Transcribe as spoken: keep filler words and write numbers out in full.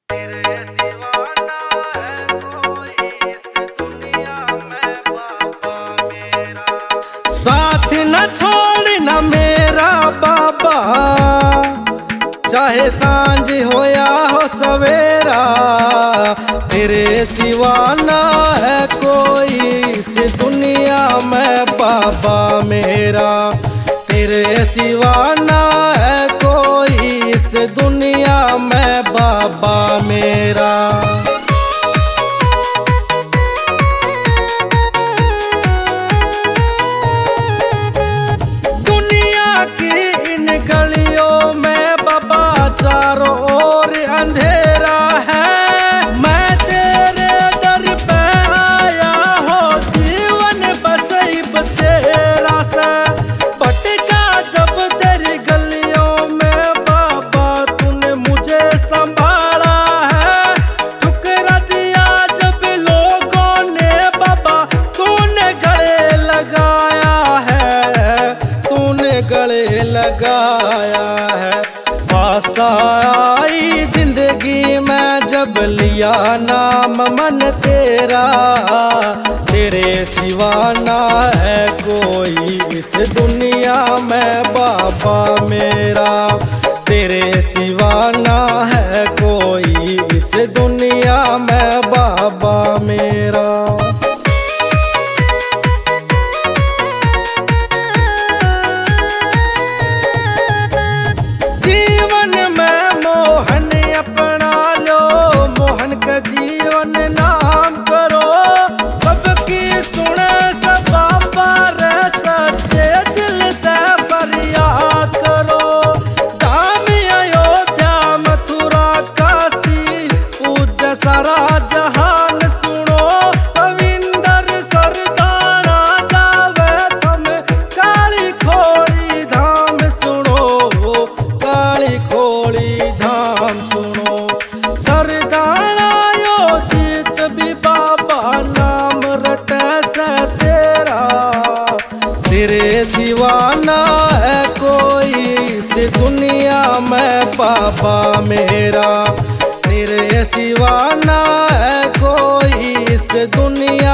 तेरे सिवा ना है कोई इस दुनिया में बाबा मेरा। साथ न छोड़ना मेरा बाबा, चाहे सांझ हो या हो सवेरा। तेरे सिवा ना है कोई इस दुनिया में बाबा मेरा। तेरे सिवा ना है कोई इस दुनिया में बाबा मेरा। दुनिया की इन गलियों में बाबा चारों ओर अंधेरा है। मैं तेरे दर पे आया हो जीवन बसैब तेरा से। भटका जब तेरी गलियों में बाबा तूने मुझे संभाला है। ठुकरा दिया जब लोगों ने बाबा तूने गले लगाया है। तूने गले लगाया है। आशा आई जिंदगी में जब लिया नाम मन तेरा। तेरे सिवा ना है कोई इस दुनिया में बाबा मेरा। तेरे सिवा ना है कोई इस दुनिया में बाबा मेरा। जीवन में मोहन अपना लो, मोहन का जीवन नाम करो। सबकी सुने सब बाबा रे सच्चे दिल से फरियाद करो। धाम अयोध्या मथुरा काशी पूज्य सारा जहान सुनो। रविंदर सरदाना जावे थम काली खोड़ी धाम सुनो। काली खोड़ी धाम सुनो। सरदाना योजित भी बाबा नाम रटे से तेरा। तेरे सिवा ना है कोई इस दुनिया में बाबा मेरा। तेरे सिवा ना है कोई इस दुनिया